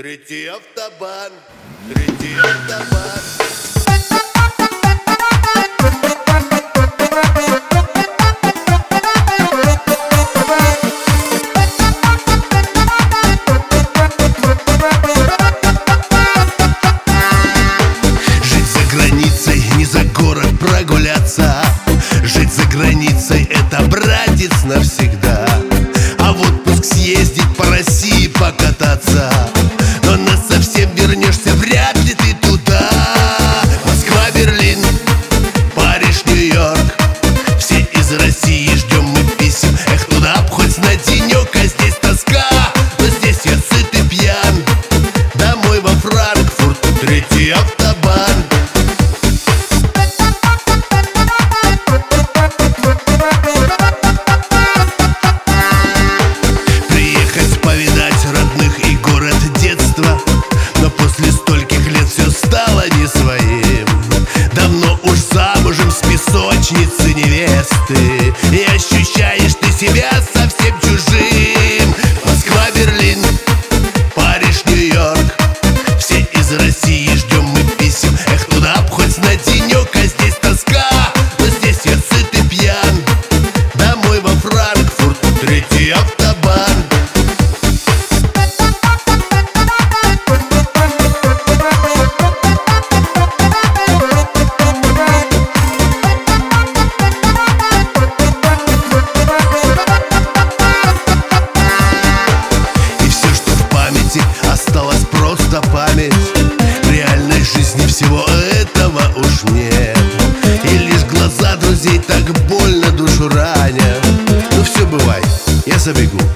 Третий автобан, третий автобан. Жить за границей, не за город прогуляться. Жить за границей — это, братец, навсегда. А в отпуск съездить по России покататься, но насовсем вернешься вряд ли ты туда. Москва, Берлин, Париж, Нью-Йорк, все из России ждем мы писем. Эх, туда б хоть на денек, а здесь тоска. Но здесь я сыт и пьян, домой во Франкфурт, третий автобан. Приехать повидать родных и город детства, но после стольких лет все стало не своим. Давно уж замужем с песочницы невесты, и ощущаешь ты себя совсем чужим. Москва, Берлин, Париж, Нью-Йорк, все из России ждем мы писем. Эх, туда б хоть на денек, а здесь тоска. Но здесь я сыт и пьян, домой во Франкфурт, третий автобан. Осталась просто память, в реальной жизни всего этого уж нет. И лишь глаза друзей так больно душу ранят. Ну все, бывай, я забегу.